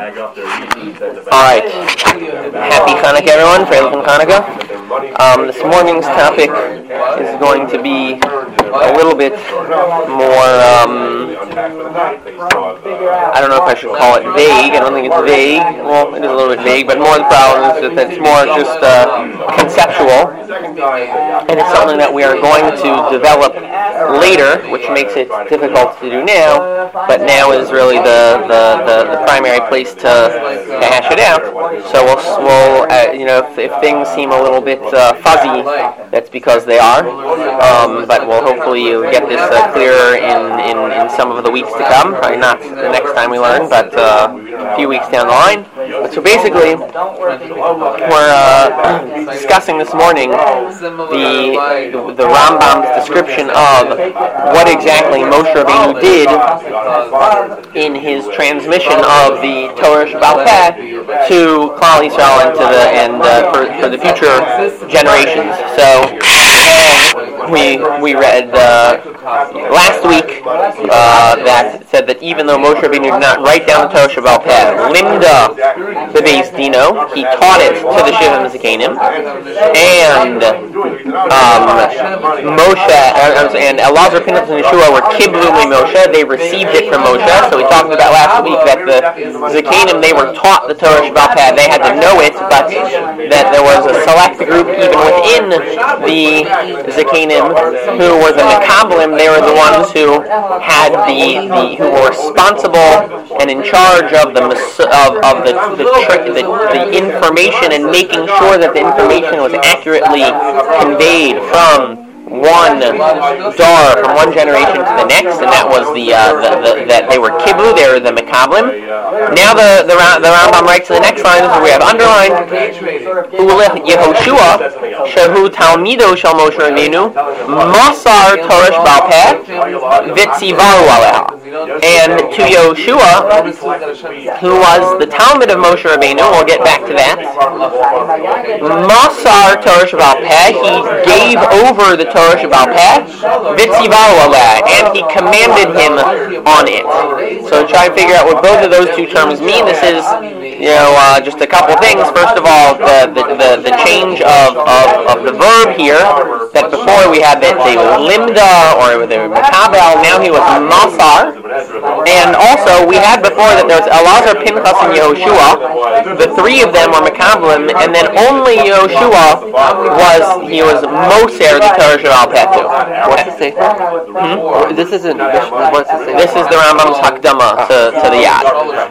Alright, happy Hanukkah everyone, Freilich Hanukkah. This morning's topic is going to be a little bit more, I don't know if I should call it vague. I don't think it's vague. Well, it is a little bit vague, but more the problem is that it's more just conceptual. And it's something that we are going to develop later, which makes it difficult to do now, but now is really the primary place to hash it out. So we'll if things seem a little bit fuzzy, that's because they are. But we'll hopefully get this clearer in some of the weeks to come. Probably not the next time we learn, but a few weeks down the line. So basically, we're discussing this morning the Rambam's description of what exactly Moshe Rabbeinu did in his transmission of the Torah Sheba'al Peh to Klal Yisrael and for the future generations. So we read last week that said that even though Moshe Rabbeinu did not write down the Torah Sheba'al Peh, Limda the Beis Dino, he taught it to the Shivim Zikanim, and Moshe and Elazar, Pinchas, and Yeshua were Kiblu Moshe. They received it from Moshe. So we talked about last week that the Zikanim, they were taught the Torah Sheba'al Peh. They had to know it, but that there was a select group even within the Zikanim who were the Mekablim. They were the ones who had who were responsible and in charge of the information and making sure that the information was accurately conveyed from one dar, from one generation to the next, and that was that they were kiblu, they were the mekablim. Now the Rambam writes to the next line, this is where we have underlined, Ulech Yehoshua, Shehu Talmido Shel Moshe Rabbeinu, Masar Torah Sheba'al Peh, Vitzivaru Aleha. And to Yehoshua, who was the Talmud of Moshe Rabbeinu, we'll get back to that, Masar Torah Sheba'al Peh, he gave over the Torah Sheba'al Peh, Vitzivaru Aleha, and he commanded him on it. So try and figure out what both of those two terms mean. This is, just a couple things. First of all, the change of the verb here, that before we had that they were limda or they were makabel, now he was masar. And also we had before that there was Elazar, Pinchas, and Yehoshua. The three of them were makablim, and then only Yehoshua was moser the Torah Sheba'al Peh too. What's the sefer? This isn't. What's the sefer? This is the Rambam's Hakdama to the Yad.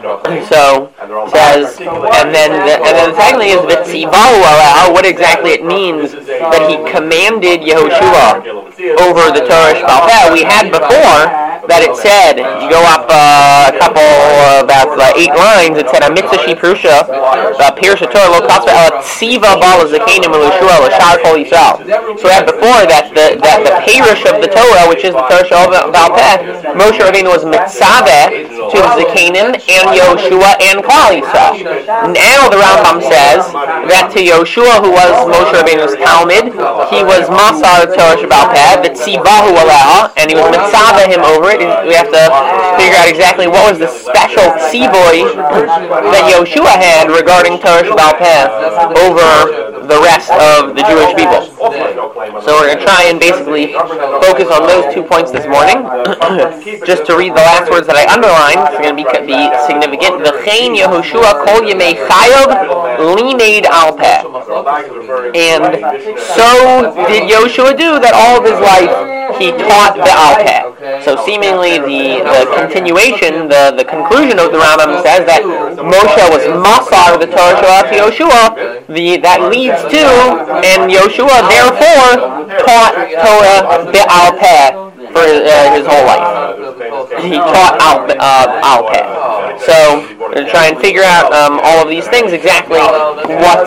So says, and then secondly is Vitzivaru Aleha, what exactly it means that he commanded Yehoshua over the Torah Sheba'al Peh. We had before that it said, you go up a couple, about 8 lines, it said, Mitzvah Shiprusha, Pirsha Torah, Lo Kasva, El Tziva Bala Zakanim Elushua, L'Shar Kol Yisrael. So we had before that the Pirish of the Torah, which is the Torah Sheba'al Peh, Moshe Rabbeinu was Mitzaveh to the Zakanim and Yehoshua and Klal Yisrael. Now the Rambam says that to Yehoshua, who was Moshe Rabbeinu's Talmud, he was Masar Torah Sheba'al Peh, Vitzivahu Aleha, and he was Mitzaveh him over it. We have to figure out exactly what was the special tzivoy that Yehoshua had regarding Torah Sheba'al Peh over the rest of the Jewish people. So we're going to try and basically focus on those 2 points this morning. Just to read the last words that I underlined, it's going to be significant. V'chein Yehoshua kol yemei chayav limeid al peh. And so did Yehoshua do that all of his life he taught the al peh. So seemingly the continuation, the conclusion of the Rambam says that Moshe was masar the Torah Sheba'al Peh to Yehoshua, that leads to, and Yehoshua therefore taught Torah Be'al Peh for his whole life. He taught Al Peh. So we're going to try and figure out all of these things, exactly what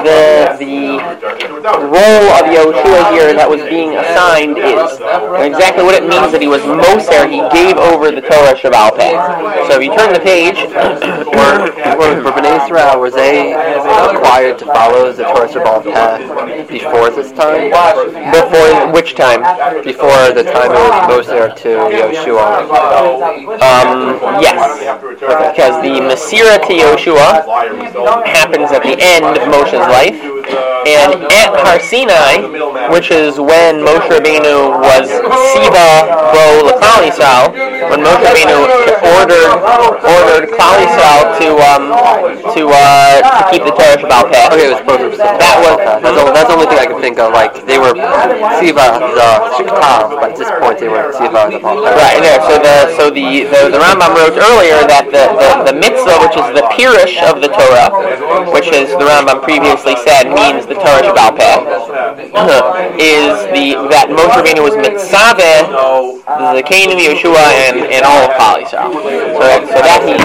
the role of Yehoshua here that was being assigned is, and exactly what it means that he was moser, he gave over the Torah Sheba'al Peh. So if you turn the page, for B'nai Yisrael. Israel, were they required to follow the Torah Shabbat path before this time? Before which time? Before the time it was Moshe to Yoshua. Yes, because the Masira to Yoshua happens at the end of Moshe's life, and at Har Sinai, which is when Moshe Rabbeinu was Siva Bo L'Klal Yisrael, when Moshe Rabbeinu ordered Klal Yisrael to keep the Torah Shabbat Peh. Okay, it was both of them. That's the only thing I can think of. Like they were Siva the Shiktav, but at this point they were Siva the Peh. Right there. So the Rambam wrote earlier that the mitzvah, which is the pirush of the Torah, which is the Rambam previously said means the Torah Shabbat Peh, is that Moshe Rabbeinu was mitzaveh the Canaan, Yeshua, and all of Klal Yisrael. So that he.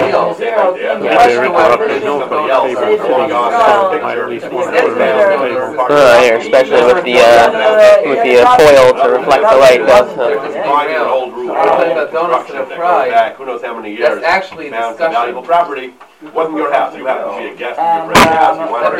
Here, especially with the foil to reflect the light. Who knows how many years? That's actually valuable property. Wasn't your house. You happened to be a guest in your friend's house.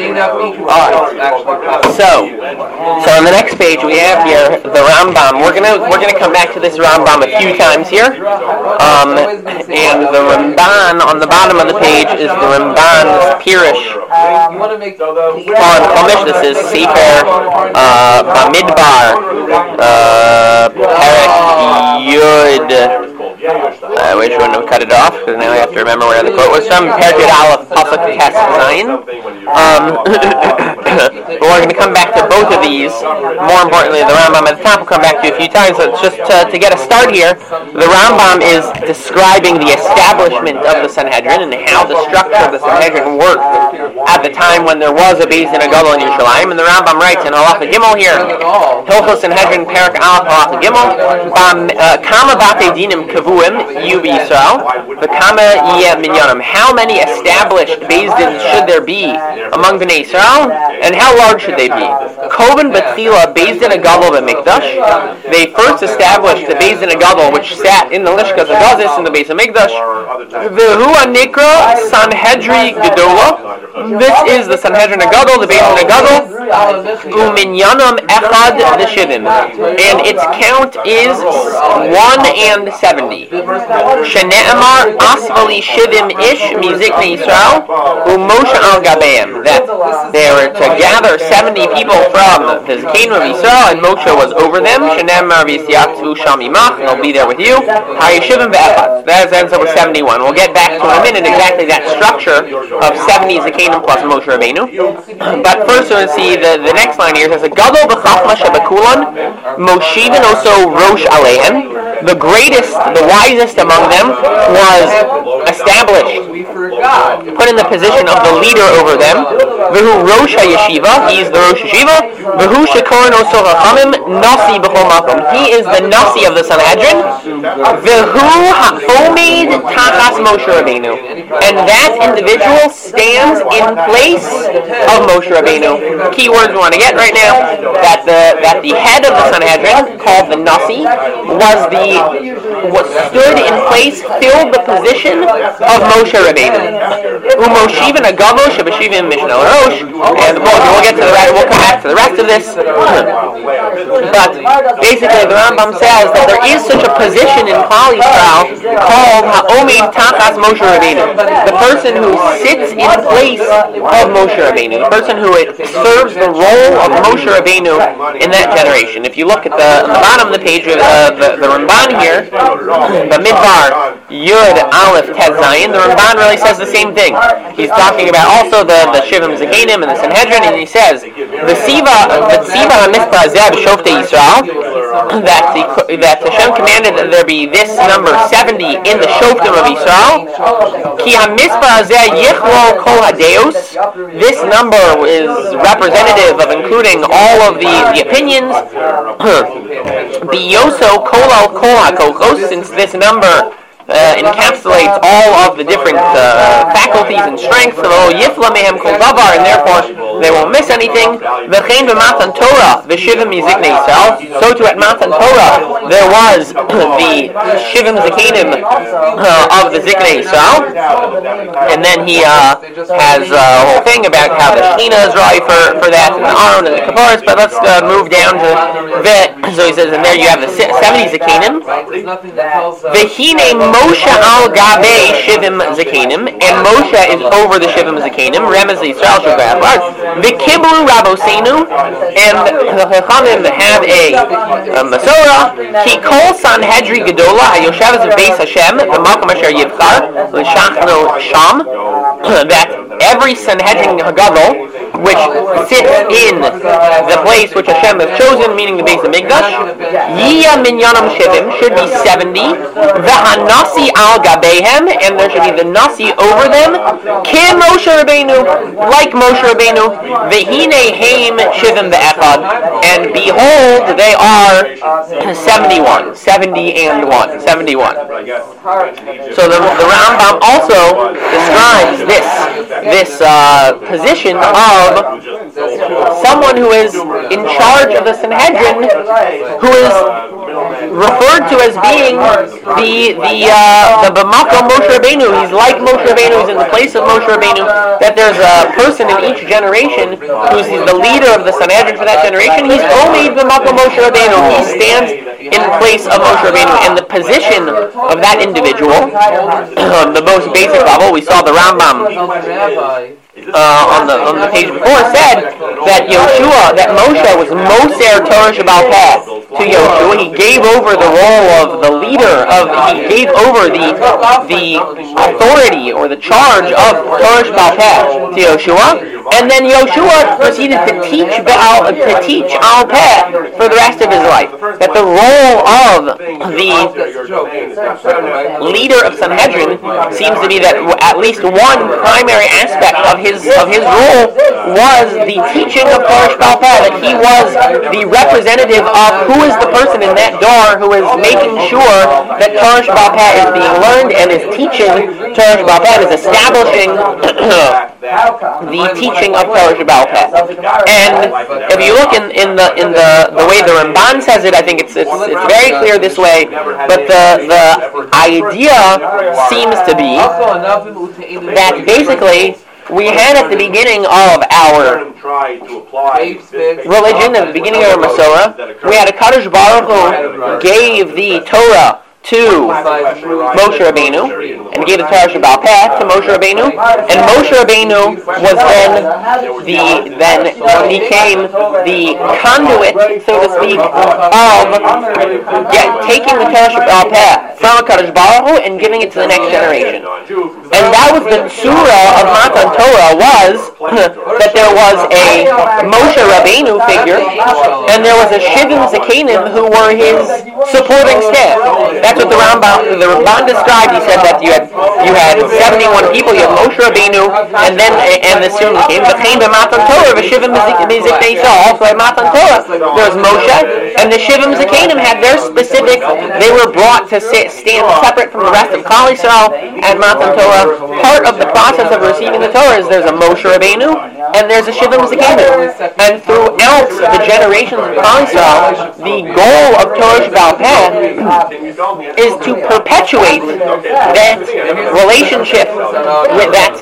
So on the next page we have here the Rambam. We're gonna come back to this Rambam a few times here. And the Ramban on the bottom of the page is the Ramban's Pirush on Chumash. This is Sefer Bamidbar Perek Yud. I wish I wouldn't have cut it off, because now I have to remember where the quote was from. Perek Yud Aleph Pasuk Tes Zayin. But we're going to come back to both of these. More importantly, the Rambam at the top will come back to a few times. So just to get a start here, the Rambam is describing the establishment of the Sanhedrin and how the structure of the Sanhedrin worked at the time when there was a Beis Din Gadol in Yerushalayim. And the Rambam writes in Halacha Gimel here, Hilchos Sanhedrin Perek Aleph Halacha Gimel, Kama Bate Dinim Kavuim Yu B'Yisrael, V'Kama Yeh Minyanim. How many established Beis Dins should there be among Bnei Yisrael, and how large should they be? Koven B'Tchila Beis Din Gadol B'Mikdash. They first established the Beis Din Gadol, which sat in the Lishkas Hagazis in the Beis Hamikdash. V'Hu Anikra Sanhedri Gedola. This is the Sanhedrin Gadol, the Beis Din Gadol. Uminyanam Echad V'Shivim, and its count is 170. Shene'emar Asvali Shivim Ish Miziknei Yisrael Umoshe Al Gabeim. That they were to gather 70 people from the Kingdom of Yisrael, and Moshe was over them. Shene'emar V'Yisyaktvu Sham Imach, and they'll be there with you. Hayishivim Ve'echad. That ends up with 71. We'll get back to in a minute exactly that structure of 70 Zakanim plus Moshe Rabbeinu. But first we're going to see the next line here. It says, Gadol b'chachma shebakulan, Moshivin also Rosh Aleim. The greatest, the wisest among them was established, put in the position of the leader over them. V'hu Rosh HaYeshiva, he is the Rosh Yeshiva. V'hu shekoren also Chachamim, Nasi b'chol makom. He is the Nasi of the Sanhedrin. V'hu ha'omed tachas Moshe Rabbeinu. And that individual stands in place of Moshe Rabbeinu. Key words we want to get right now, that the head of the Sanhedrin, called the Nasi, was stood in place, filled the position of Moshe Rabbeinu. Umoshiv and Agavo Shabashivim Mishnah Rosh, and we'll get to the rest. We'll come back to the rest of this. But basically, the Rambam says that there is such a position in Klal Yisrael called Ha'omed Tachas Moshe Rabbeinu, the person who sits in place of Moshe Rabbeinu, the person who serves the role of Moshe Rabbeinu in that generation. If you look at the bottom of the page of the Ramban here, the Midbar Yud Aleph Tes Zayin, the Ramban really says the same thing. He's talking about also the Shivim Zakanim and the Sanhedrin, and he says the Siva HaMitzpah Zeh B'Shoftei Yisrael, that Hashem commanded that there be this number 70 in the Shoftim of Yisrael. Ki HaMitzpah Zeh Yichlol Kol HaDeos. This number is representative of including all of the opinions. Biyoso Kol Al Kol HaKochos, since this number encapsulates all of the different faculties and strengths of Yifla Mehem Kol Davar, and therefore They won't miss anything. V'chein b'matan Torah v'shivim miziknei Yisrael. So too at Matan Torah there was the shivim zikanim of the ziknei Yisrael, and then he has a whole thing about how the Shechina is right for that, and the Aron and the Kapparos. But let's move down to Vit. So he says, and there you have the 70 zikanim. V'hine Moshe al gabe shivim zikanim, and Moshe is over the shivim zikanim. Remez Yisrael shugayach. V'kiblu Rabosenu, and the Chachamim have a Masorah. Ki kol Sanhedri Gedola Hayoshavas Beis Hashem B'makom Asher Yibchar L'Shachno Sham, that every Sanhedrin Gadol which sits in the place which Hashem has chosen, meaning the Beis Hamikdash, Yiyah Minyanam Shivim, should be 70. V'hanasi al gabehem, and there should be the nasi over them. Kim Moshe Rabbeinu, like Moshe Rabbeinu. V'hine heim shivim ve'echad, and behold, they are 71. 70 and 1. 71. So the Rambam also describes this position of someone who is in charge of the Sanhedrin, who is referred to as being the B'makom Moshe Rabbeinu. He's like Moshe Rabbeinu. He's in the place of Moshe Rabbeinu. That there's a person in each generation who's the leader of the Sanhedrin for that generation. He's only B'makom Moshe Rabbeinu. He stands in place of Moshe Rabbeinu. And the position of that individual, the most basic level, we saw the Rambam on the page before, said that Moshe was Moser Torah Sheba'al Peh to Yoshua. He gave over the role of the leader, he gave over the authority or the charge of Torah Sheba'al Peh to Yoshua. And then Yoshua proceeded to teach Al Peh for the rest of his life. That the role of the leader of Sanhedrin seems to be that at least one primary aspect of his role was the teaching of Torah Sheba'al Peh, that he was the representative of who is the person in that door who is making sure that Torah Sheba'al Peh is being learned and is teaching Torah Sheba'al Peh, is establishing the teaching of Torah Sheba'al Peh. And if you look in the way the Ramban says it, I think it's very clear this way. But the idea seems to be that basically we had at the beginning of our religion, at the beginning of our Masorah, we had a Kadosh Baruch Hu gave the Torah to Moshe Rabbeinu, and gave the Torah Sheba'al Peh to Moshe Rabbeinu, and Moshe Rabbeinu was then became the conduit, so to speak, of taking the Torah Sheba'al Peh from Kadosh Baruch Hu and giving it to the next generation. And that was the Surah of Matan Torah, was that there was a Moshe Rabbeinu figure, and there was a Shivim Zikanim who were his supporting staff. That's what the Ramban described. He said that you had 71 people. You had Moshe Rabbeinu, and the student came. V'chein b'matan Torah v'shivim miziknei Yisrael. Also at Matan Torah, there was Moshe, and the Shivim Zikanim had their specific. They were brought to stand separate from the rest of Klal Yisrael at Matan Torah. Part of the process of receiving the Torah is there's a Moshe Rabbeinu and there's a Shivim Zikanim. And throughout the generations of Klal Yisrael, the goal of Torah Sheba'al Peh is to perpetuate that relationship with that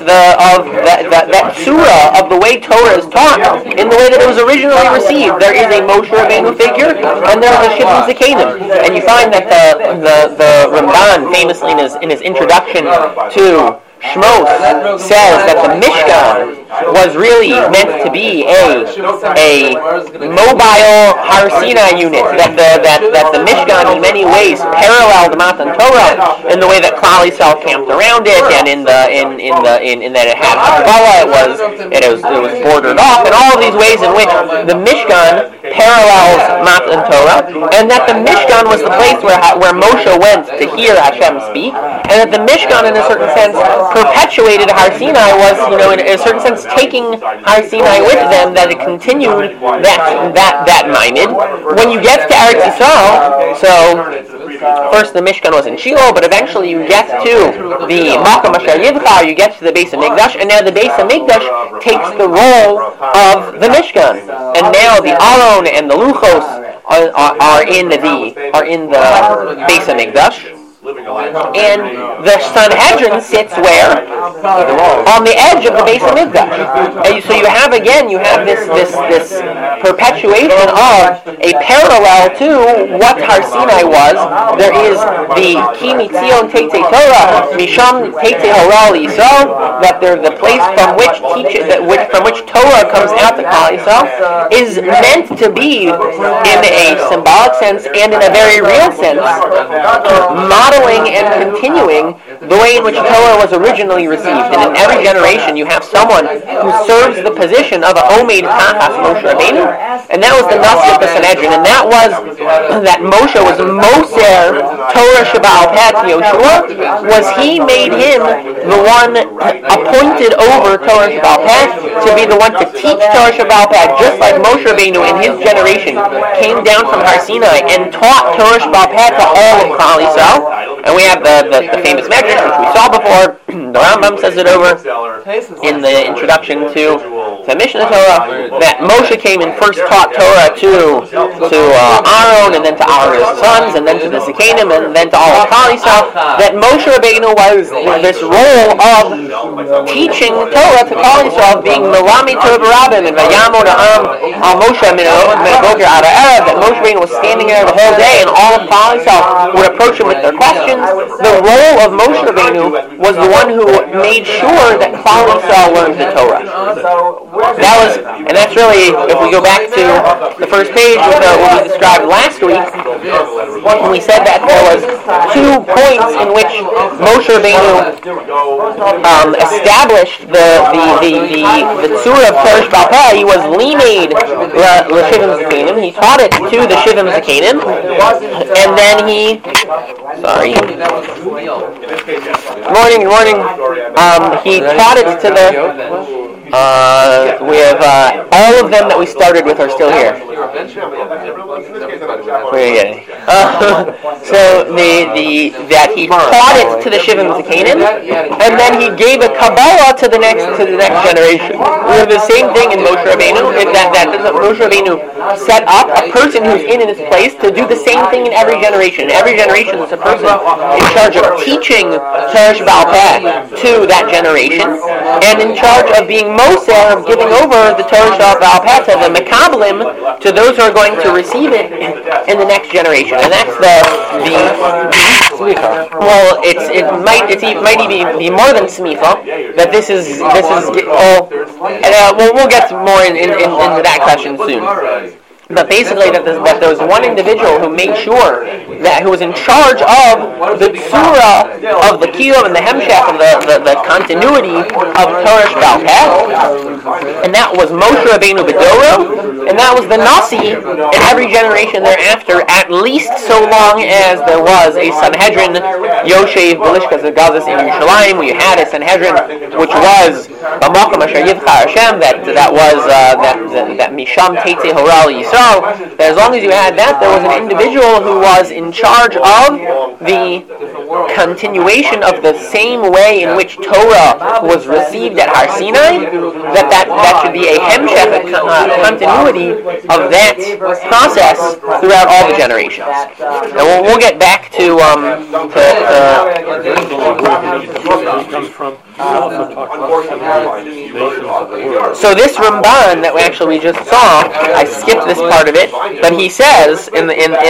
surah of the way Torah is taught in the way that it was originally received. There is a Moshe Rabbeinu figure and there is a Shivim Zikanim, and you find that the Ramban famously in his introduction to Shmos says that the Mishkan was really meant to be a mobile Har Sinai unit, that the Mishkan in many ways paralleled Matan Torah in the way that Klal Yisrael camped around it, and in that it had Hezbollah, it was bordered off, and all of these ways in which the Mishkan parallels Matan Torah, and that the Mishkan was the place where Moshe went to hear Hashem speak, and that the Mishkan in a certain sense perpetuated Har Sinai, was, in a certain sense, taking Har Sinai with them, that it continued that minded. When you get to Eretz Yisrael, so first the Mishkan was in Shiloh, but eventually you get to the Makom Asher Yivchar, you get to the Beis HaMikdash, and now the Beis HaMikdash takes the role of the Mishkan, and now the Aron and the Luchos are in the Beis HaMikdash. And the Sanhedrin sits where? On the edge of the Beis HaMikdash. And so you have this perpetuation of a parallel to what Har Sinai was. There is the Ki Mitzion Teitei Torah, Misham Teitei Hora Yisrael, that they're the place from which Torah comes out to Klal Yisrael, is meant to be, in a symbolic sense and in a very real sense, modeling and continuing the way in which Torah was originally received. And in every generation you have someone who serves the position of a Omeid Tachas Moshe Rabbeinu, and that was the Nasi of the Sanhedrin, and that was that Moshe was Moser Torah Sheba'al Peh to Yoshua. Was he made him the one appointed over Torah Sheba'al Peh to be the one to teach Torah Sheba'al Peh, just like Moshe Rabbeinu in his generation came down from Har Sinai and taught Torah Sheba'al Peh to all of Klal Yisrael. And we have the famous metric, which we saw before. The Rambam says it over in the introduction to Mishnah Torah, that Moshe came and first taught Torah to Aaron, and then to Aaron's sons, and then to the Zikanim, and then to all of Klal Yisrael. That Moshe Rabbeinu was this role of teaching Torah to Klal Yisrael, being Melami Torah B'Rabim, and Vayamo Na'am Al Moshe Min Boker Ad Ha'erev, that Moshe Rabbeinu was standing there the whole day, and all of Klal Yisrael would approach him with their questions. The role of Moshe Rabbeinu was the one who made sure that Klal Yisrael learned the Torah. That's really, if we go back to the first page with what we described last week, when we said that there was 2 points in which Moshe Rabbeinu established the Tzura of Torah Sheba'al Peh. He was limed l'Shivim Zikanim. He taught it to the Shivim Zikanim, and then he Good morning. He taught it to the. We have all of them that we started with are still here. So that he taught it to the Shivim Zikanim, and then he gave a Kabbalah to the next generation. We have the same thing in Moshe Rabbeinu. That Moshe Rabbeinu set up a person who's in his place to do the same thing in every generation. In every generation, there's a person in charge of teaching Torah Sheba'al Peh to that generation, and in charge of being Moser, of giving over the Torah Sheba'al Peh to the Mekablim, to those who are going to receive it in the next generation. And that's it might even be more than smicha. That this is we'll get more into that question soon. But basically, that there was one individual who made sure who was in charge of the tzura of the kiyum and the hemshech of the continuity of Torah Sheba'al Peh, and that was Moshe Rabbeinu B'Doro, and that was the Nasi in every generation thereafter, at least so long as there was a Sanhedrin Yoshev B'Lishkas Gazas in Yerushalayim. We had a Sanhedrin which was B'Makom Asher Yivchar Hashem, that Misham Teitei Hora Yisrael. That as long as you had that, there was an individual who was in charge of the continuation of the same way in which Torah was received at Har Sinai. That should be a hemshech, a continuity of that process throughout all the generations. And we'll get back to so this Ramban that we just saw, I skipped this part of it, but he says in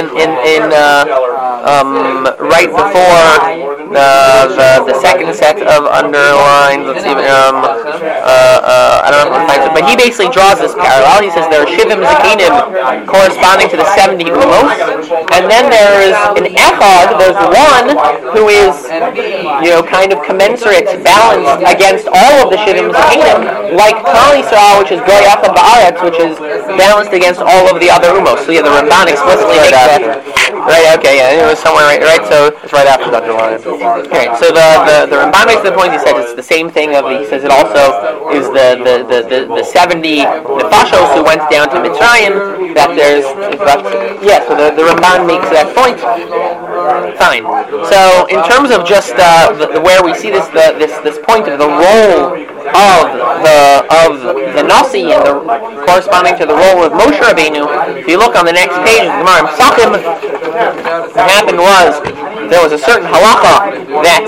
right before the second set of underlines. Let's see. I don't know if I find it, but he basically draws this parallel. He says there are Shivim Zikanim corresponding to the 70 Umos, and then there is an Echad. There's one who is kind of commensurate, balanced against all of the Shivim Zikanim, like Klal Yisrael, which is Goyachim Ba'aretz, which is balanced against all of the other Umos. So the Ramban explicitly makes that. Right, okay, yeah, it was somewhere right, so it's right after the underline. Okay, so the Ramban makes the point, he says it's the same thing he says it also is the 70 nefashos who went down to Mitzrayim, that there's, so the Ramban makes that point. Fine. So in terms of just where we see this point of the role of the Nasi and the corresponding to the role of Moshe Rabbeinu, if you look on the next page of Gemara Pesachim, what happened was there was a certain halacha that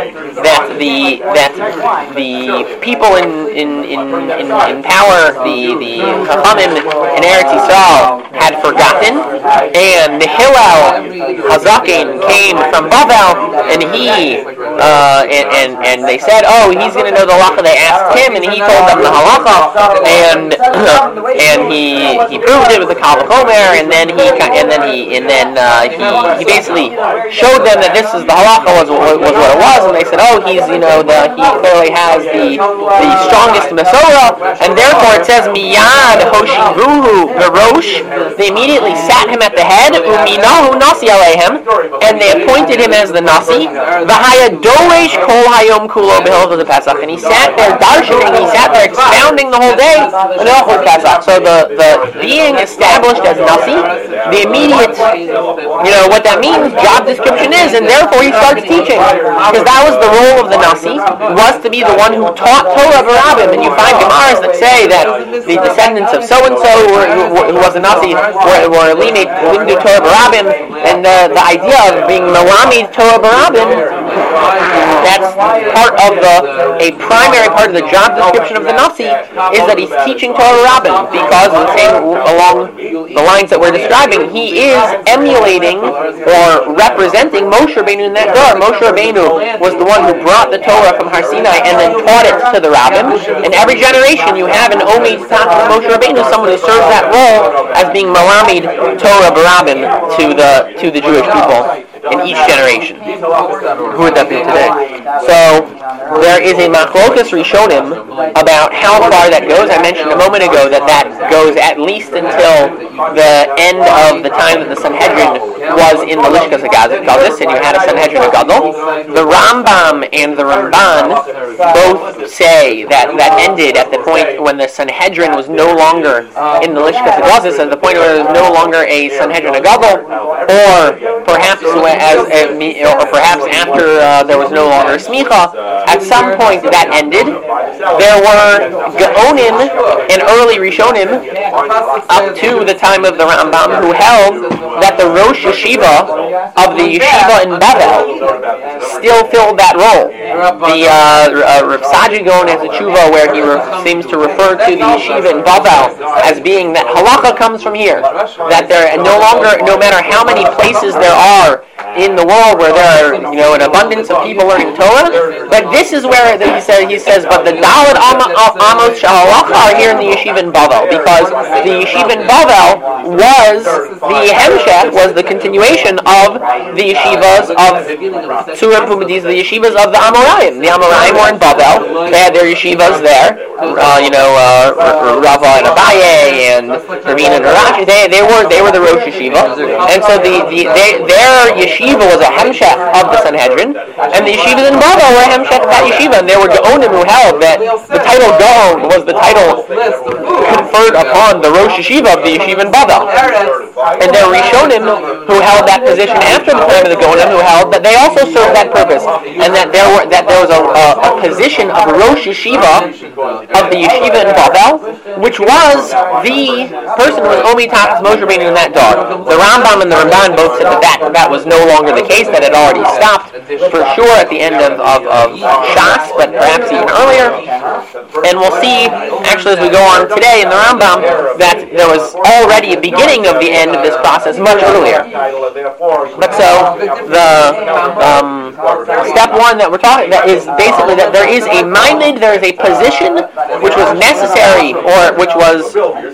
the people in power, the Chachamim in Eretz Yisrael had forgotten, and the Hillel Hazakin came from Bavel, and he and they said, oh, he's going to know the halacha. They asked him, and he told them the halacha, and he proved it with the Kal V'chomer, and then he basically showed them that this is the halacha was what it was, and they said, oh, he clearly has the strongest Masorah, and therefore it says miyad hoshivuhu v'rosh. They immediately sat him at the head, uminahu nasi alehem, and they appointed him as the nasi. V'haya doresh kol hayom kulo b'hilchos Pesach, and he sat there darshaning, he sat there expounding the whole day on Hilchos Pesach. So the being established as nasi, the immediate, what that means, job description is, and therefore he starts teaching, because that was the role of the nasi, was to be the one who taught Torah Barabim. And you find Gemaras that say that the descendants of so-and-so who was a nasi were limdu Torah Barabim, and the idea of being Melamid Torah Barabim, that's part of a primary part of the job description of the nasi, is that he's teaching Torah Barabim, because along the lines that we're describing, he is emulating or representing Moshe Rabbeinu in that door. Moshe Rabbeinu was the one who brought the Torah from Har Sinai and then taught it to the Rabbim. In every generation, you have an Omid Tachas Moshe Rabbeinu, someone who serves that role as being Melamid Torah Barabim to the Jewish people in each generation. Who would that be today? So there is a machlokas rishonim about how far that goes. I mentioned a moment ago that goes at least until the end of the time that the Sanhedrin was in the Lishkas HaGadol, and you had a Sanhedrin HaGadol. The Rambam and the Ramban both say that ended at the point when the Sanhedrin was no longer in the Lishkas HaGadol, at the point where there was no longer a Sanhedrin HaGadol, or perhaps after there was no longer a smicha. At some point that ended. There were Gaonim and early Rishonim up to the time of the Rambam who held that the Rosh Yeshiva of the Yeshiva in Bavel still filled that role. The Rav Saji Gaon has a tshuva where he seems to refer to the Yeshiva in Bavel as being that halacha comes from here, that there no longer, no matter how many places there are in the world where there are, an abundance of people learning Torah, but this is where he says, but the Daled Amos Shahalacha are here in the Yeshiva in Bavel, because the Yeshiva in Bavel was the Hemshech, was the continuation of the Yeshivas of Tzurim Pumadiz, the Yeshivas of the Amoraim. The Amoraim were in Bavel, they had their Yeshivas there, Rava and Abaye and Ravina and Rashi, they were the Rosh Yeshiva, and so their Yeshiva was a Hemshech of the Sanhedrin, and the Yeshivas in Bavel were a Hemshech of that Yeshiva, and there were Gaonim who held that the title Gaon was the title conferred upon the Rosh Yeshiva of the Yeshiva in Bavel. And there were Rishonim who held that position after the time of the Gaonim, who held that they also served that purpose, and that there was a position of Rosh Yeshiva of the Yeshiva in Bavel, which was the person who was Omi Tachas Moshe Rabbeinu in that dog. The Rambam and the Ramban both said that was no longer the case, that had already stopped for sure at the end of Shas, but perhaps even earlier. And we'll see, actually, as we go on today in the Rambam, that there was already a beginning of the end of this process much earlier. But so the step one that we're talking about is basically that there is a minded, there is a position which was necessary, or which was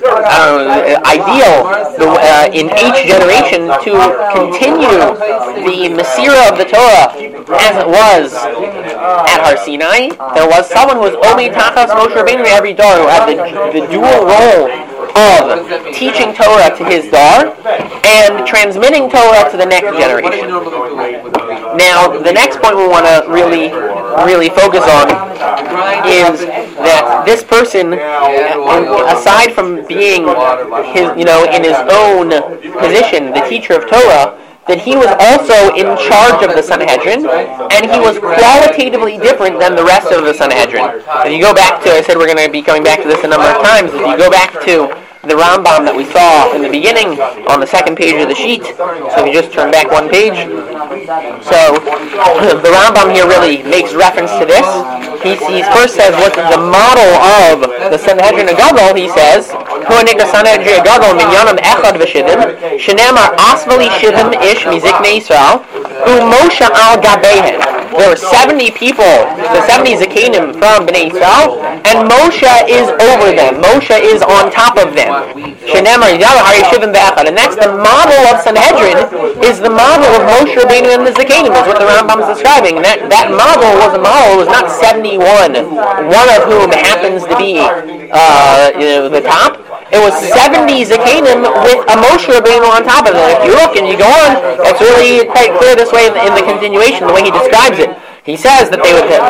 ideal in each generation to continue the Masira of the Torah as it was at Har Sinai. There was someone who was Omi Tachas Moshe Rabbeinu every door, who had the dual role of teaching Torah to his dar and transmitting Torah to the next generation. Now, the next point we want to really focus on is that this person, aside from being his, in his own position, the teacher of Torah, that he was also in charge of the Sanhedrin, and he was qualitatively different than the rest of the Sanhedrin. If you go back to, I said we're going to be coming back to this a number of times, if you go back to the Rambam that we saw in the beginning on the second page of the sheet, so if you just turn back one page, so the Rambam here really makes reference to this. He first says what's the model of the Sanhedrin Gadol. He says, Huanika Sanhedrin Gadol minyanam echad v'shivim, shenamar asvali shivim ish miziknei Yisrael, u'moshe al gabehen. There were 70 people, the 70 Zakanim from Bnei Yisrael, and Moshe is over them. Moshe is on top of them. Shenamar shivim be'echad. And that's the model of Sanhedrin, is the model of Moshe Rabbeinu and the Zakanim, is what the Rambam is describing. And that model was not 71, one of whom happens to be the top. It was 70 Zakanim with a Moshe Rabbeinu on top of them. If you look and you go on, it's really quite clear this way in the continuation, the way he describes it. He says that they would the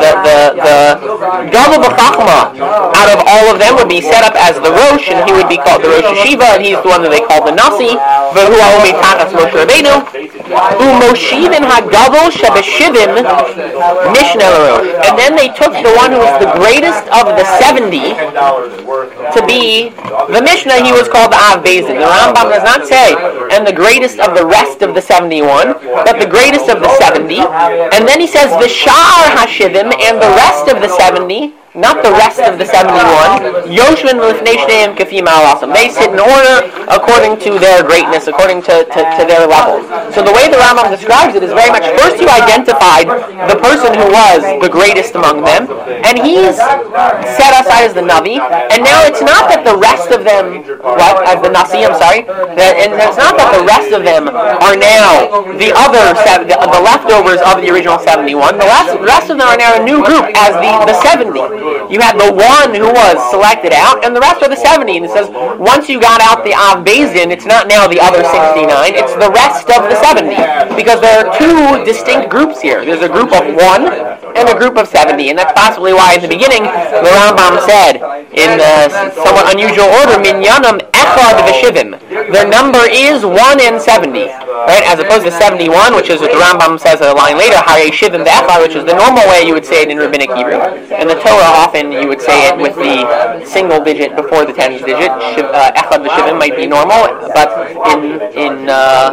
Gadol B'Chachma out of all of them would be set up as the Rosh, and he would be called the Rosh Yeshiva, and he's the one that they call the Nasi. V'hu ha'omid tachas Moshe Rabbeinu. U'moshivin ha'Gadol shebeshivim Mishneh l'Rosh. And then they took the one who was the greatest of the 70 to be the Mishnah. He was called the Av Bezin. The Rambam does not say, and the greatest of the rest of the 71, but the greatest of the 70. And then he says, Sha'ar Hashivim, and the rest of the 70, not the rest of the 71, Yoshvin Lifnei Shneim Kafim Al-Asam. They sit in order according to their greatness, according to their level. So the way the Rambam describes it is very much, first you identified the person who was the greatest among them, and he's set aside as the Navi, and now it's not that the rest of them, as the Nasi, and it's not that the rest of them are now the other, the leftovers of the original 71, the rest of them are now a new group as the 70. You had the one who was selected out, and the rest are the 70. And it says, once you got out the Av Bezin, it's not now the other 69, it's the rest of the 70. Because there are two distinct groups here. There's a group of 1 and a group of 70. And that's possibly why in the beginning, the Rambam said, in somewhat unusual order, Minyanam Echad V'Shivim. Their number is 1 and 70. Right? As opposed to 71, which is what the Rambam says a line later, Harei Shivim V'Echad, which is the normal way you would say it in Rabbinic Hebrew. And the Torah, often you would say it with the single digit before the tens digit. Echad v'shivim might be normal, but in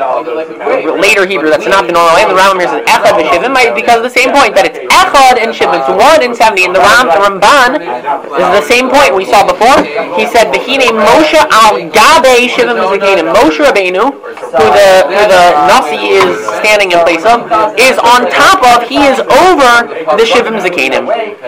later Hebrew that's not the normal way. The Rambam here says Echad v'shivim because of the same point, that it's Echad and Shivim, it's 1 and 70. And the Ramban is the same point we saw before. He said, B'chine Moshe al Gabe Shivim Zakanim. Moshe Rabbeinu, who the Nasi is standing in place of, is on top of, he is over the Shivim Zakanim.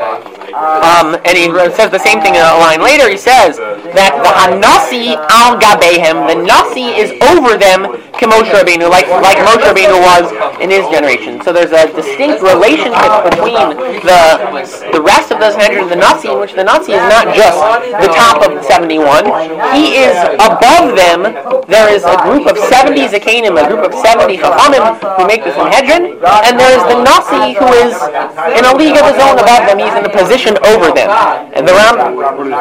And he says the same thing in a line later. He says that the Hanasi al Gabehem, the Nasi is over them, Moshe Rabbeinu, like Moshe Rabbeinu was in his generation. So there's a distinct relationship between the rest of the Sanhedrin and the Nasi, in which the Nasi is not just the top of the 71. He is above them. There is a group of 70 Zakanim, a group of 70 Chachamim who make the Sanhedrin, and there is the Nasi who is in a league of his own above them. He's in the position over them. And the Rambam,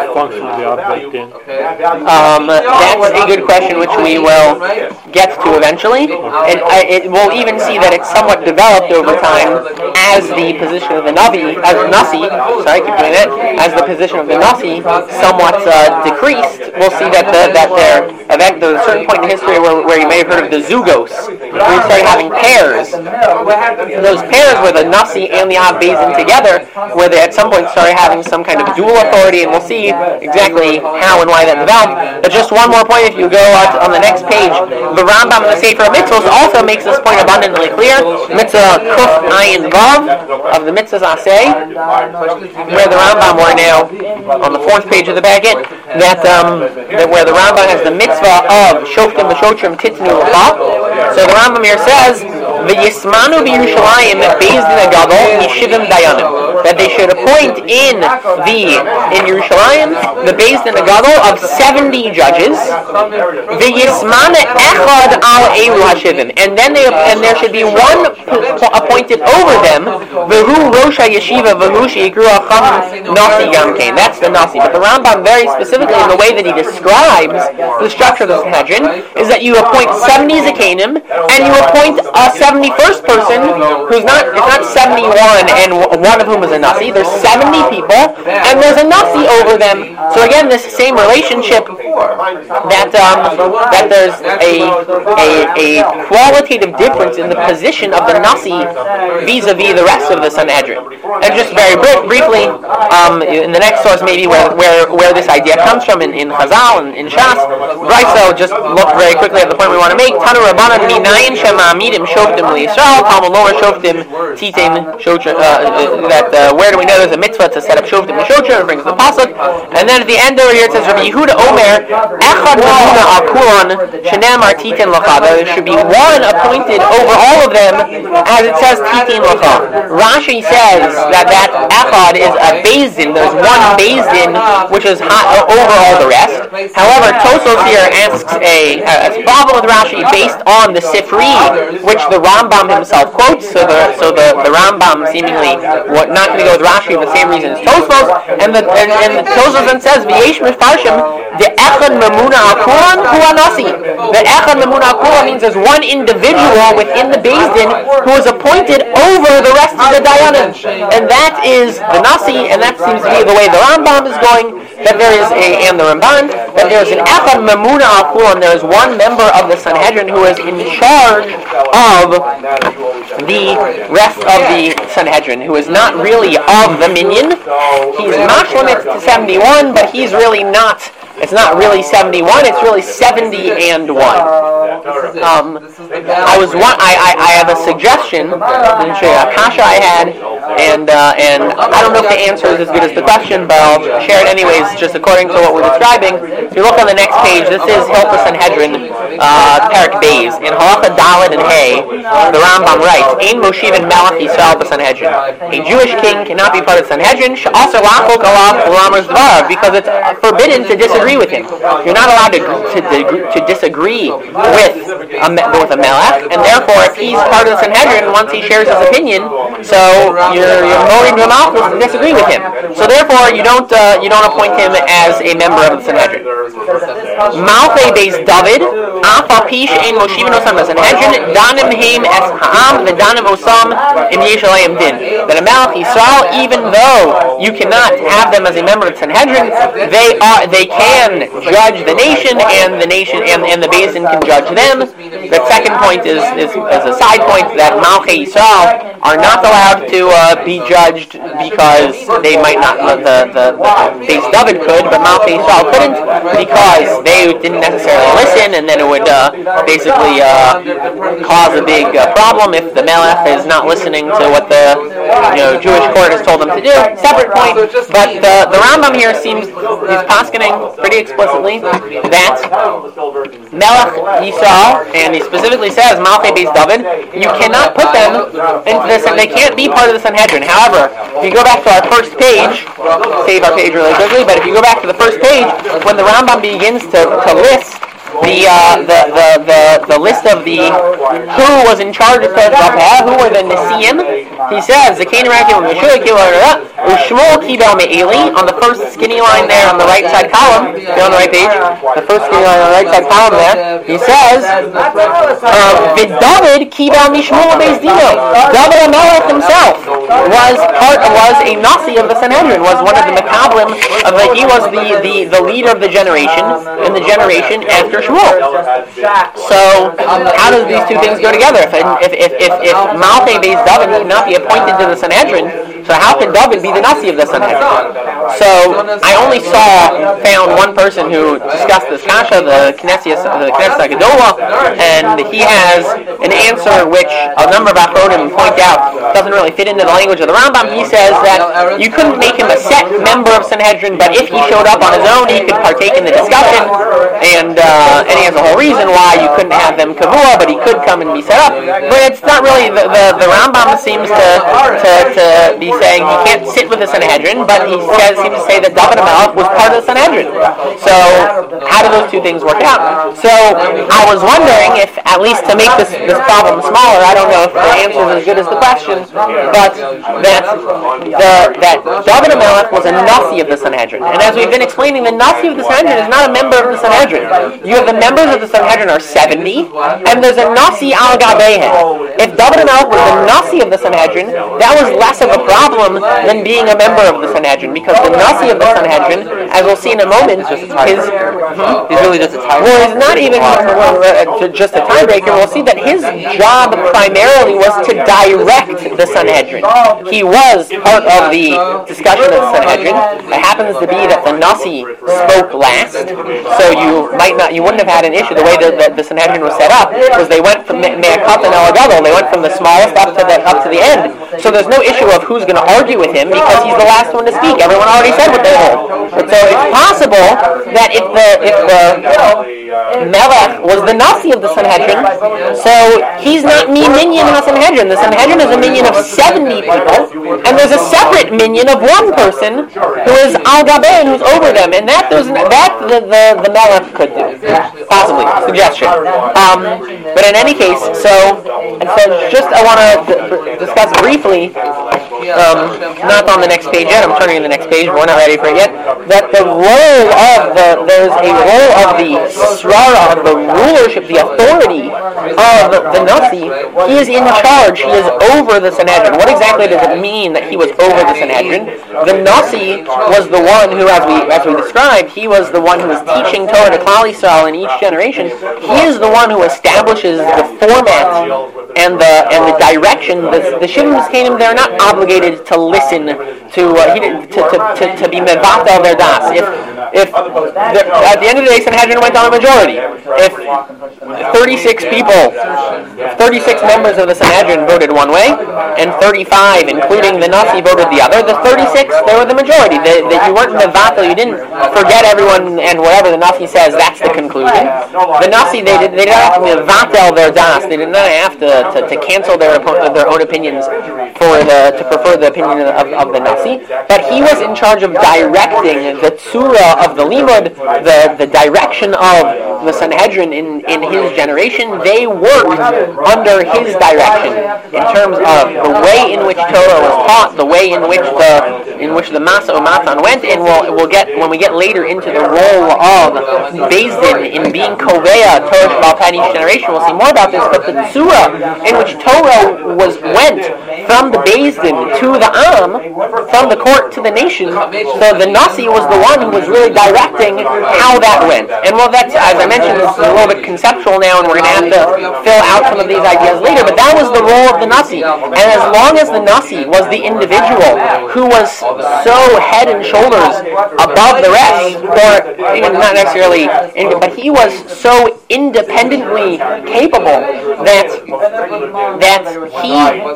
that's a good question, which we will get to eventually. And we'll even see that it's somewhat developed over time as the position of the Navi, as Nasi, as the position of the Nasi somewhat decreased. We'll see that there's a certain point in history where you may have heard of the Zugos, where you started having pairs. Those pairs were the Nasi and the Av Bezin together, where they at some point started having some kind of dual authority, and we'll see exactly how and why that developed. But just one more point, if you go on the next page, the Rambam in the Sefer Mitzvos also makes this point abundantly clear. Mitzvah Kuf Ayin Vav of the Mitzvahs Aseh, where the Rambam, we're now on the 4th page of the Baggett, that where the Rambam has the mitzvah of Shoftim V'Shotrim Titnu L'Cha. So the Rambam here says V'yismanu b'Yerushalayim Beis Din HaGadol Yeshivim Dayanim. That they should appoint in Yerushalayim the Beis Din HaGadol of 70 judges. V'yisman echad al Eru Hashivim. And then there should be one appointed over them. V'hu Rosh HaYeshiva v'hu she'ikru ha'cham Nasi Yamkein. That's the Nasi. But the Rambam very specifically in the way that he describes the structure of the Sanhedrin is that you appoint 70 Zakanim and you appoint a 71st person who's not, it's not 71 and one of whom is a Nasi. There's 70 people and there's a Nasi over them. So again, this same relationship that there's a qualitative difference in the position of the Nasi vis-a-vis the rest of the Sanhedrin. And just very briefly, in the next source maybe where this idea comes from in Chazal and in Shas, Braiso just look very quickly at the point we want to make. Tanu Rabbanan minayin shema amidim shoftim liYisrael Talmud Lomar shoftim titain shoftim. That where do we know there's a mitzvah to set up shoftim and shoftim? It brings the pasuk, and then at the end over here it says Rabbi Yehuda Omer echad mamuna al kulon shenamar titain lacha. There should be one appointed over all of them, as it says titain lacha. Rashi says that echad is a Beis Din. There's one Beis Din which is over all the rest. However, Tosos here asks a problem with Rashi based on the Sifri, which the Rambam himself quotes. So the Rambam seemingly not going to go with Rashi for the same reason as Tosos, and the Tosos then says V'yesh Mefarshim the Echad Mamuna al Kulan Hu Anasi. The Echad Mamuna al Kulan means there's one individual within the Beis Din who is appointed over the rest of the Dayanim, and that is the Nasi, and that seems to be the way the Rambam is going. That there is and the Ramban, that there is an Echad Mamuna al Kulan. There is one member of the Sanhedrin who is in charge of the rest of the Sanhedrin, who is not really of the minyan. He's mashlim to 71, but he's really not. It's not really 71. It's really 70 and 1. I have a suggestion. Let me show you a kasha I had, and I don't know if the answer is as good as the question, but I'll share it anyways, just according to what we're describing. If you look on the next page, this is Hilchos Sanhedrin, Perek Beis. In Halacha Daled and Hay, the Rambam writes, Ein Moshiv Melech Yisrael b'Sanhedrin. A Jewish king cannot be part of the Sanhedrin, also lachok alav ulamers dvar, because it's forbidden to disagree with him. You're not allowed to disagree with a melech, and therefore, if he's part of the Sanhedrin, once he shares his opinion, so you're morim b'malchus to disagree with him. So therefore, you don't appoint him as a member of the Sanhedrin. Malchei Beis David, Afal Pish Ein Moshiv Osam Sanhedrin, Danim Heim Es Ha'am, the Danim Osam Im Yeshalayim Din. That a Melech Yisrael, even though you cannot have them as a member of the Sanhedrin, they can judge the nation, and the Beis Din can judge them. The second point is a side point, that Malchei Yisrael are not allowed to be judged because they might not. The Beis David could, but Malchei Yisrael couldn't, because they didn't necessarily listen, and then it would basically cause a big problem if the Melech is not listening to what the Jewish court has told them to do. Separate point, but the Rambam here seems he's paskening pretty explicitly that Melech Yisrael, and he specifically says Malchei Beis David, you cannot put them into this, and they can't be part of the Sanhedrin. However, if you go back to our first page, save our page really quickly, but if you go back to the first page, when the Rambam begins to list the list of who was in charge of who were the Nesiim, he says Ushmuel Kibel Me'eli on the first skinny line there on the right side column, on the right page, the first skinny line on the right side column there, he says David Kibel Mishmuel Beis Dino. David HaMelech himself was a Nasi of the Sanhedrin, was one of the Makablim he was the leader of the generation, and the generation after Shmuel. So how does these two things go together? If Malchei Beis David cannot be appointed to the Sanhedrin, so So how can David be the Nasi of the Sanhedrin? So I only found one person who discussed this kasha, the Knesset Gedolah, and he has an answer which a number of Achronim point out doesn't really fit into the language of the Rambam. He says that you couldn't make him a set member of Sanhedrin, but if he showed up on his own, he could partake in the discussion, and he has a whole reason why you couldn't have them kavua, but he could come and be set up. But it's not really, the Rambam seems to be saying he can't sit with the Sanhedrin, but he seems to say that David HaMelech was part of the Sanhedrin. So how do those two things work out? So I was wondering if, at least to make this problem smaller, I don't know if the answer is as good as the question, but that David HaMelech was a Nasi of the Sanhedrin. And as we've been explaining, the Nasi of the Sanhedrin is not a member of the Sanhedrin. You have the members of the Sanhedrin are 70, and there's a Nasi al Gabehem. If David HaMelech was the Nasi of the Sanhedrin, that was less of a problem than being a member of the Sanhedrin, because the Nasi of the Sanhedrin, as we'll see in a moment, he's really just a tiebreaker. Well, he's not even just a tiebreaker. We'll see that his job primarily was to direct the Sanhedrin. He was part of the discussion of the Sanhedrin. It happens to be that the Nasi spoke last, so you wouldn't have had an issue. The way that the Sanhedrin was set up was they went from Me'akat and El-Gadol, they went from the smallest up to the end. So there's no issue of who's going to argue with him because he's the last one to speak. Everyone already said what they hold. And so it's possible that if the Melech was the Nasi of the Sanhedrin, so he's not minion of the Sanhedrin. The Sanhedrin is a minion of 70 people, and there's a separate minion of one person who is Al Gabein, who's over them, and that the Melech could do. Possibly. Suggestion. But in any case, I want to discuss briefly, not on the next page yet, I'm turning to the next page, but we're not ready for it yet, that the role of there's a role of the Srara, of the rulership, the authority of the Nasi. He is in charge, he is over the Sanhedrin. What exactly does it mean that he was over the Sanhedrin? The Nasi was the one who, as we described, he was the one who was teaching Torah to Klal Yisrael in each generation. He is the one who establishes the format and the direction. The Shivim Zkanim, they're not obligated to listen to be mevatel their das. If at the end of the day, Sanhedrin went on a majority. If 36 members of the Sanhedrin voted one way, and 35, including the Nasi, voted the other, the 36, they were the majority. You weren't mevatel, you didn't forget everyone and whatever the Nasi says, that's the conclusion. The Nasi, they did not have to mevatel their das. They did not have to cancel their own opinions to prefer the opinion of the Nasi. But he was in charge of directing the tzura of the limud, the direction of the Sanhedrin in his generation. They worked under his direction in terms of the way in which Torah was taught, the way in which the Masa Umatan went, and we'll get when we get later into the role of Beis Din in being Koveya Torah Sheba'al Peh in each generation. We'll see more about this, but the tzura in which Torah went from the Beis Din to the Am, from the court to the nation. So the Nasi was the one who was really directing how that went. And that's, as I mentioned, this is a little bit conceptual now, and we're going to have to fill out some of these ideas later, but that was the role of the Nasi. And as long as the Nasi was the individual who was so head and shoulders above the rest, or even not necessarily, but he was so independently capable that he,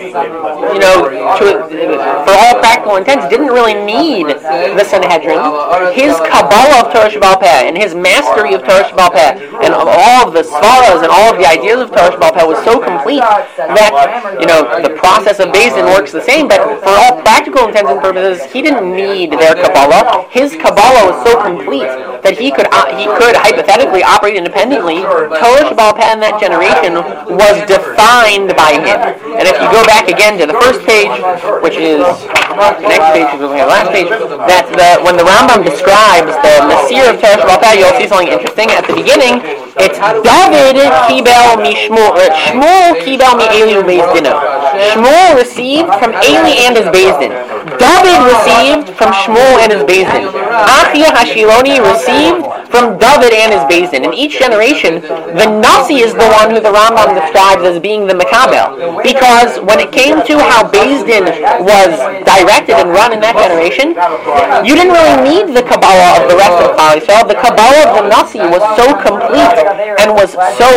for all practical intents, didn't really need the Sanhedrin. His Kabbalah of Torah Sheba'al Peh and his mastery of Torah Sheba'al Peh and all of the svaras and all of the ideas of Torah Sheba'al Peh was so complete that the process of Beis Din works the same, but for all practical intents and purposes, he didn't need their Kabbalah. His Kabbalah was so complete that he could hypothetically operate independently. Torah Sheba'al Peh in that generation was defined by him. And if you go back again to the first page, which is the next page, which is the last page, when the Rambam describes the Nasir of Torah Sheba'al Peh, you'll see something interesting. At the beginning, it's David kibel mi Shmuel, Shmuel kibel mi Eli u'Beis Dino. Shmuel received from Eli and his Beis Din. David received from Shmuel and his Beis Din. Achia Hashiloni received from David and his Beis Din. In each generation, the Nasi is the one who the Rambam describes as being the Mekabel. Because when it came to how Beis Din was directed and run in that generation, you didn't really need the Kabbalah of the rest of Klal Yisrael. The Kabbalah of the Nasi was so complete and was so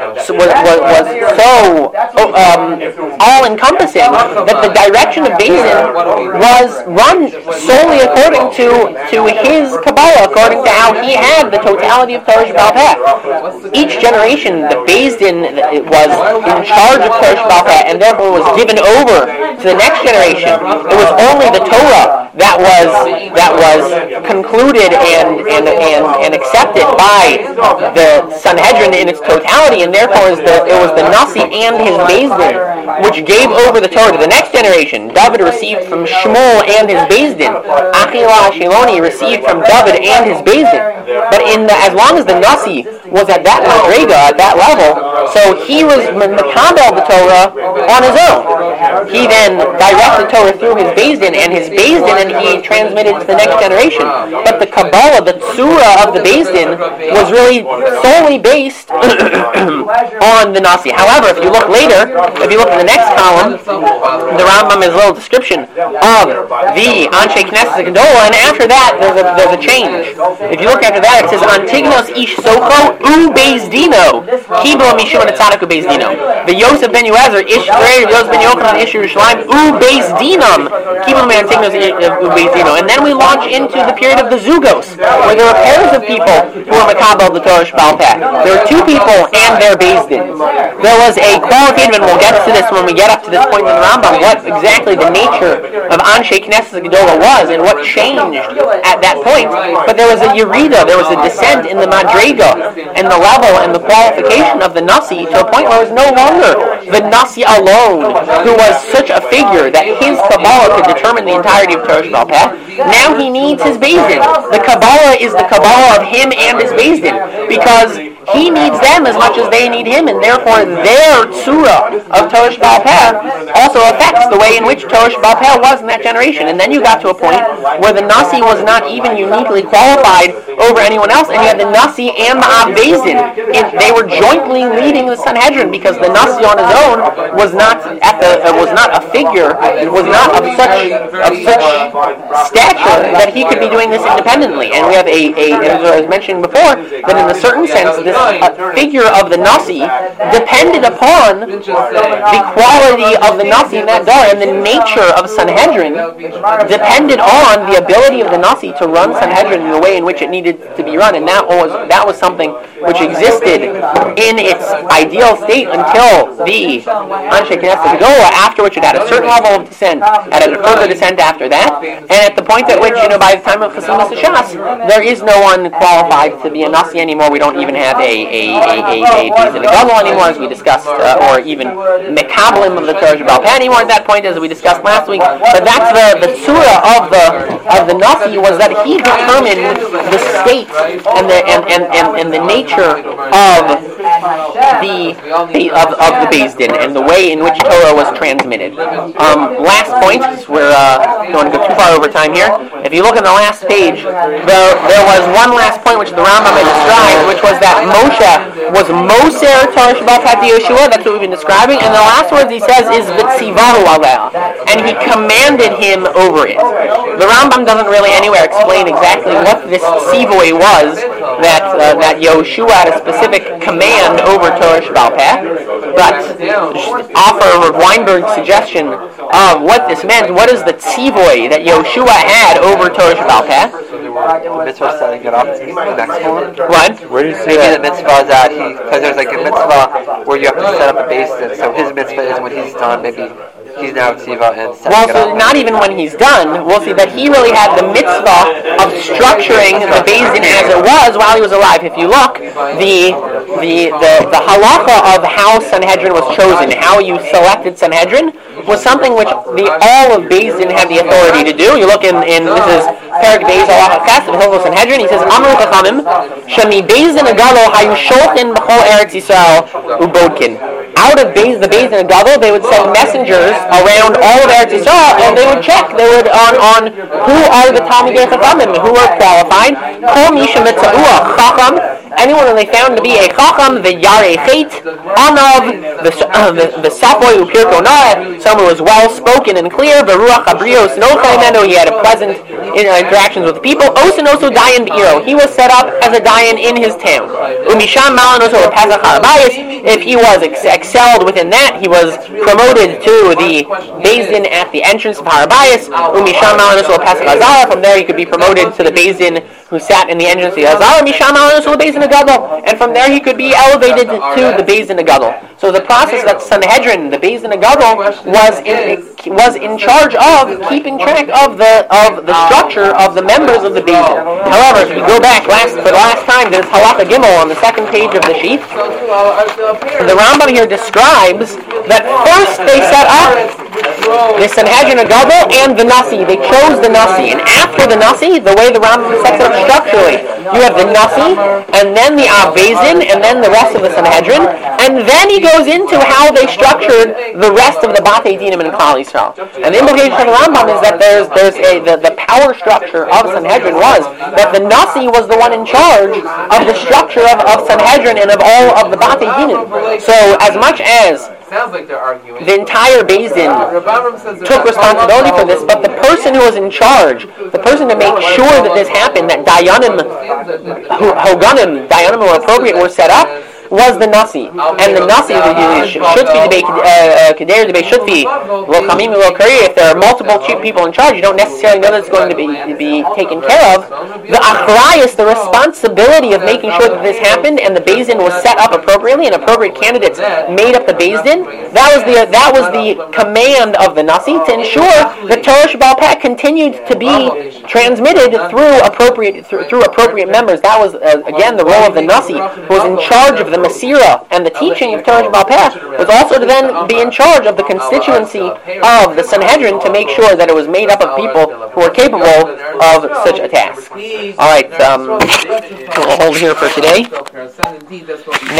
all-encompassing that the direction of Beis Din was run solely according to his Kabbalah, according to how he had the totality of Torah Sheba'al Peh. Each generation, the Beis Din was in charge of Torah Sheba'al Peh and therefore was given over to the next generation. It was only the Torah that was concluded and accepted by the Sanhedrin in its totality, and therefore it was the Nasi and his Beis Din which gave over the Torah to the next generation. David received from Shmuel and his Beis Din. Achila Shiloni received from David and his Beis Din. But as long as the Nasi was at that madrega, at that level, so he was mekabel the Torah on his own. He then directed the Torah through his Beis Din and his Beis Din, and he transmitted to the next generation. But the Kabbalah, the Tzura of the Beis Din, was really solely based on the Nasi. However, if you look later, if you look in the next column, the Rambam has a little description of the Anshe Knesset Gedolah, and after that, there's a change. If you look after that, it says Antignos Ish Socho U Beis Dino Kibla Mishum and Tzadok U Beis Dino. The Yosef ben Yoezer Ish Trey Yosef ben Yochanan Ish Yerushalayim U Beis Dinam Kibla Antignos U Beis Dino. And then we launch into the period of the Zugos, where there were pairs of people who were Makabel the Torah Sheba'al Peh. There were two people and their Beis Din. There was a qualitative, and we'll get to this when we get up to this point in the Rambam, what exactly the nature of Anshe Knesset Gedolah was and what changed at that point. But there was a Yerida, there was a descent in the Madrega and the level and the qualification of the Nasi to a point where it was no longer the Nasi alone who was such a figure that his Kabbalah could determine the entirety of Torah Sheba'al Peh. Now he needs his Beis Din. The Kabbalah is the Kabbalah of him and his Beis Din, because he needs them as much as they need him, and therefore their Tzura of Torah Sheba'al Peh also affects the way in which Torah Sheba'al Peh was in that generation. And then you got to a point where the Nasi was not even uniquely qualified over anyone else, and you had the Nasi and the Av Beis Din. They were jointly leading the Sanhedrin, because the Nasi on his own was not a figure, was not of such stature that he could be doing this independently. And we have as I was mentioning before, that in a certain sense, this figure of the Nasi depended upon the quality of the Nasi in that door, and the nature of Sanhedrin depended on the ability of the Nasi to run Sanhedrin in the way in which it needed to be run, and that was something which existed in its ideal state until the Anshe Knesset Gedolah, after which it had a certain level of descent, and a further descent after that, and at the point at which, by the time of Chasimus Shas, there is no one qualified to be a Nasi anymore. We don't even have a Beis Din Gadol anymore, as we discussed, or even Mekablim of the Torah Sheba'al Peh anymore at that point, as we discussed last week. But that's the Tzura of the Nasi, was that he determined the state and the nature of the Beis Din and the way in which Torah was transmitted. Last point, we're going to go too far over time here. If you look on the last page, there was one last point which the Rambam had described, which was that Moshe was Moser Torah Sheba'al Peh to Yeshua. That's what we've been describing. And the last words he says is V'tzivahu aleh, and he commanded him over it. The Rambam doesn't really anywhere explain exactly what this tzivoy was that Yeshua had a specific command over Torah Sheba'al Peh, but offer Weinberg's suggestion of what this meant. What is the tzivoy that Yeshua had over Torah Sheba'al Peh? The mitzvah setting it up is the next one. What? Where do you see that? The mitzvah is that because there's like a mitzvah where you have to set up a basis, so his mitzvah is when he's done, maybe he's now tziva and setting it up. So not even when he's done, we'll see that he really had the mitzvah of structuring the Beis Din as it was while he was alive. If you look, the halacha of how Sanhedrin was chosen, how you selected Sanhedrin, was something which all of Beis Din had the authority to do. You look in this is Perak Beis Halacha Ches of Hilchos Sanhedrin. He says, Amru Chachamim, Shemi Beis Din Agalo Hayu Sholchin B'chol Eretz Yisrael Ubodkin. out of the Beis Din Gadol, they would send messengers around all of Eretz Yisrael, and they would check. They would on who are the Talmidei Chachamim, who are qualified. Kol Misha Mitzvah Chacham. Anyone that they found to be a Chacham, the Yarei Chet, Anav, the Sapoy Upirko Noah, someone who was well spoken and clear. Beruach Abrios Nochaimendo. He had a pleasant interactions with the people. Osinoso Dayan Beiro. He was set up as a Dayan in his town. Umisham Malanoso Pesach Harabayis. If he was excelled within that, he was promoted to the Beis Din at the entrance of Harabayis. Umisham Malanoso Pesach Hazara. From there, he could be promoted to the Beis Din who sat in the entrance of the Hazara. Umisham Malanoso Beis Din Gadol. And from there, he could be elevated to the Beis Din Gadol. So the process that Sanhedrin, the Beis Din Gadol, was in charge of keeping track of the structure of the members of the Beis Din. However, if we go back for the last time, there's Halacha Gimel on the second page of the sheet. The Rambam here describes that first they set up the Sanhedrin Gadol and the Nasi. They chose the Nasi, and after the Nasi, the way the Rambam sets it up structurally, you have the Nasi, and then the Av Beis Din, and then the rest of the Sanhedrin, and then he goes into how they structured the rest of the Batei Dinim in Klal Yisrael. And the implication of the Rambam is that the power structure of Sanhedrin was that the Nasi was the one in charge of the structure of Sanhedrin and of all of the Batei Dinim. So as much as sounds like they're arguing. the entire Beis Din took responsibility for this, but the person who was in charge, the person to make sure that this happened, that Dayanim who were appropriate were set up, was the Nasi. And the Nasi should be Kader debate should be Lochamim Lokari. If there are multiple people in charge, you don't necessarily know that it's going to be taken care of. The Achrayus, the responsibility of making sure that this happened and the Beis Din was set up appropriately and appropriate candidates made up the Beis Din, that was the command of the Nasi to ensure that Torah Sheba'al Peh continued to be transmitted through appropriate members. That was again the role of the Nasi, who was in charge of the Masira and the teaching of Torah Sheba'al Peh, was also to then be in charge of the constituency of the Sanhedrin to make sure that it was made up of people who were capable of such a task. Alright, we'll hold here for today.